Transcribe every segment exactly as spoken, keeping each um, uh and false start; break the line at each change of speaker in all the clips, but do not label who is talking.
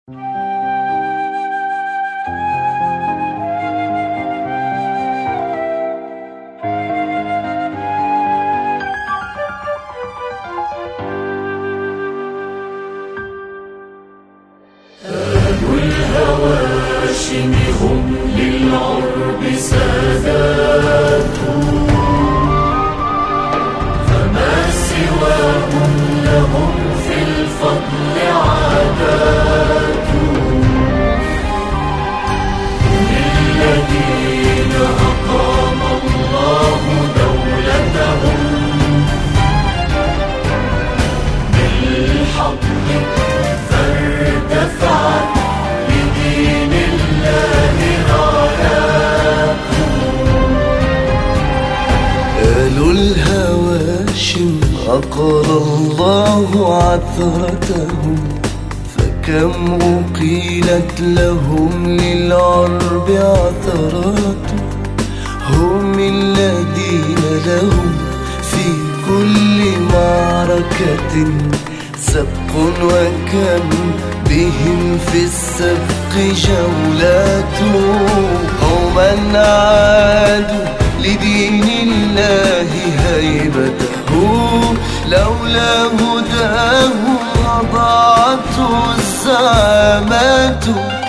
والهواشم هم للعرب سادات، فما سواهم لهم في الفضل عادات. للذين أقام الله دولتهم بالحق فارتفعت لدين الله رايات.
آل الهواشم أقر الله عثرتهم، فكم أقيلت لهم للعرب عثرات. هم الذين لهم في كل معركة سبق، وكم بهم في السبق جولات. قوما عادوا لدين الله هيبته، لولا هداه أضاعته الزعامات.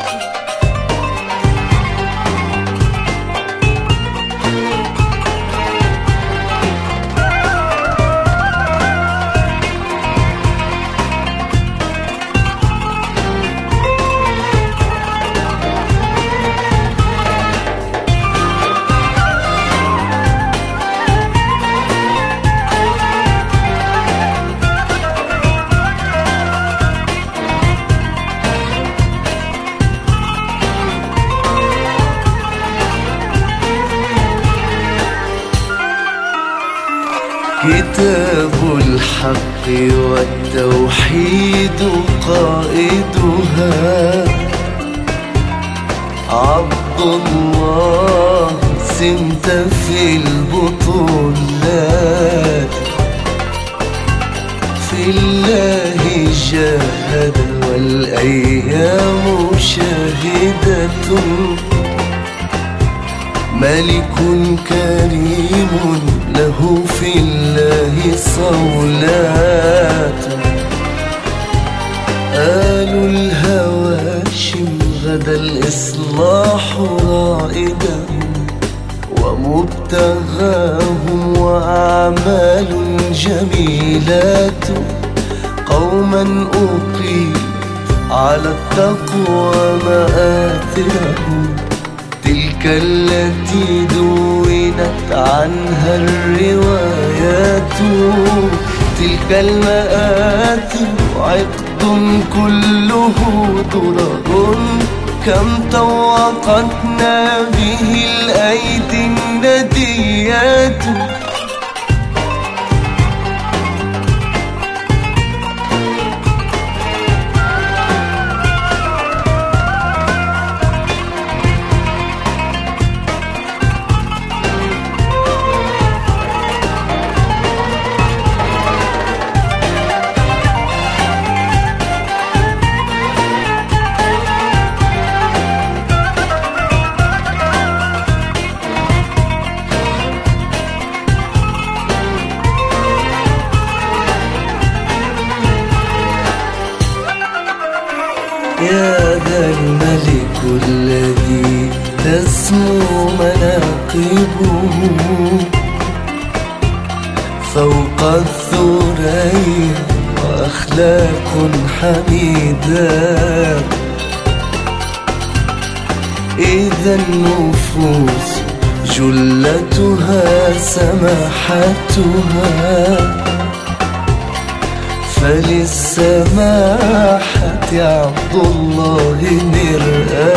كتاب الحق والتوحيد قائدها، عبد الله سمت في البطولات. في الله جاهد والأيام شاهدة، ملك كريم له في الله صولات. آل الهواشم غدا الإصلاح رائدهم، ومبتغاهم وأعمال جميلات. قوما أقيم على التقوى مآثرهم، تلك التي دونت عنها الروايات. تلك المآثر عقد كله درر، كم طوقتنا به الأيدي النديات. يا ذا الملك الذي تسمو مناقبه فوق الثريا، وأخلاق حميدة. إذا النفوس جلتها سماحتها، فللسماحة عبد الله مرآة.